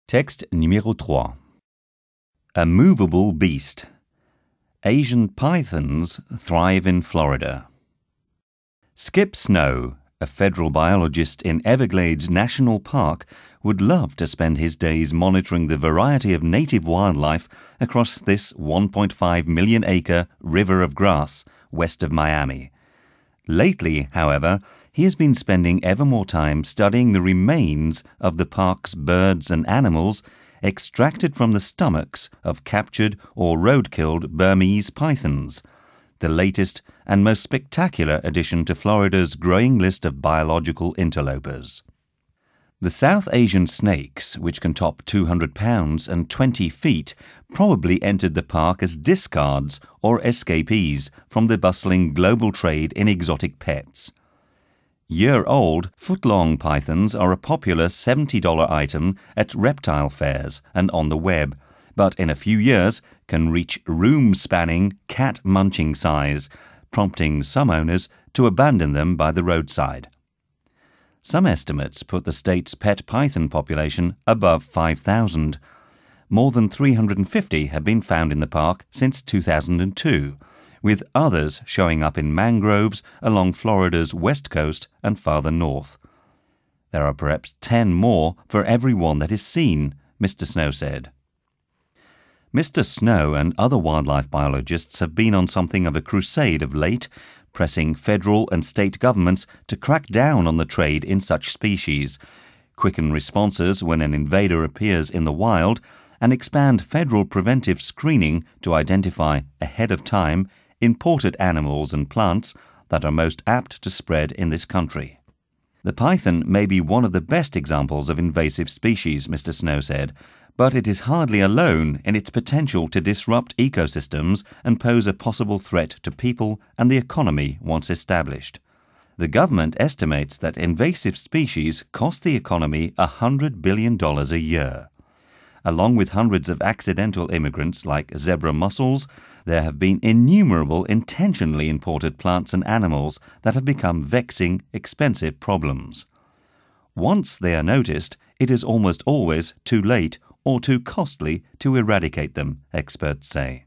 Texte numéro 3. A movable beast. Asian pythons thrive in Florida. Skip Snow, a federal biologist in Everglades National Park, would love to spend his days monitoring the variety of native wildlife across this 1.5 million acre river of grass west of Miami. Lately, however, he has been spending ever more time studying the remains of the park's birds and animals extracted from the stomachs of captured or road-killed Burmese pythons, the latest and most spectacular addition to Florida's growing list of biological interlopers. The South Asian snakes, which can top 200 pounds and 20 feet, probably entered the park as discards or escapees from the bustling global trade in exotic pets. Year-old, foot-long pythons are a popular $70 item at reptile fairs and on the web, but in a few years can reach room-spanning, cat-munching size, prompting some owners to abandon them by the roadside. Some estimates put the state's pet python population above 5,000. More than 350 have been found in the park since 2002, with others showing up in mangroves along Florida's west coast and farther north. There are perhaps 10 more for every one that is seen, Mr. Snow said. Mr. Snow and other wildlife biologists have been on something of a crusade of late, pressing federal and state governments to crack down on the trade in such species, quicken responses when an invader appears in the wild, and expand federal preventive screening to identify, ahead of time, imported animals and plants that are most apt to spread in this country. The python may be one of the best examples of invasive species, Mr. Snow said, but it is hardly alone in its potential to disrupt ecosystems and pose a possible threat to people and the economy once established. The government estimates that invasive species cost the economy $100 billion a year. Along with hundreds of accidental immigrants like zebra mussels, there have been innumerable intentionally imported plants and animals that have become vexing, expensive problems. Once they are noticed, it is almost always too late or too costly to eradicate them, experts say.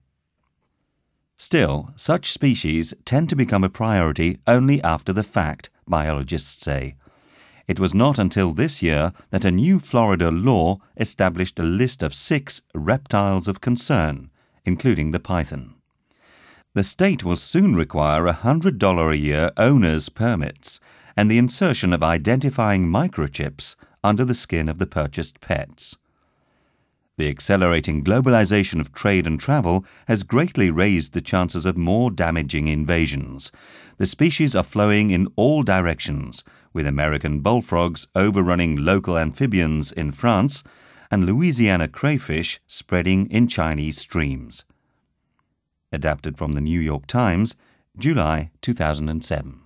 Still, such species tend to become a priority only after the fact, biologists say. It was not until this year that a new Florida law established a list of 6 reptiles of concern, including the python. The state will soon require $100 a year owner's permits and the insertion of identifying microchips under the skin of the purchased pets. The accelerating globalization of trade and travel has greatly raised the chances of more damaging invasions. The species are flowing in all directions, with American bullfrogs overrunning local amphibians in France and Louisiana crayfish spreading in Chinese streams. Adapted from the New York Times, July 2007.